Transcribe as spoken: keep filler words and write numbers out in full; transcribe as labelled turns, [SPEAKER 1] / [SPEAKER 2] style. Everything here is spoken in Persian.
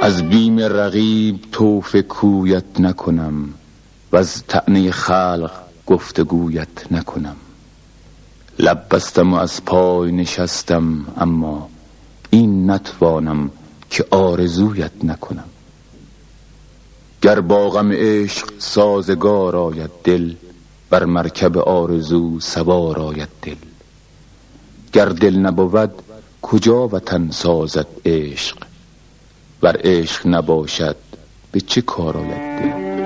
[SPEAKER 1] از بیم رقیب طوف کویت نکنم و از طعنه خلق گفتگویت نکنم. لب بستم و از پای نشستم، اما این نتوانم که آرزویت نکنم. گر با غم عشق سازگار آید دل، بر مرکب آرزو سوار آید دل. گر دل نبود کجا وطن سازد عشق، ور عشق نباشد به چه کار آید دل؟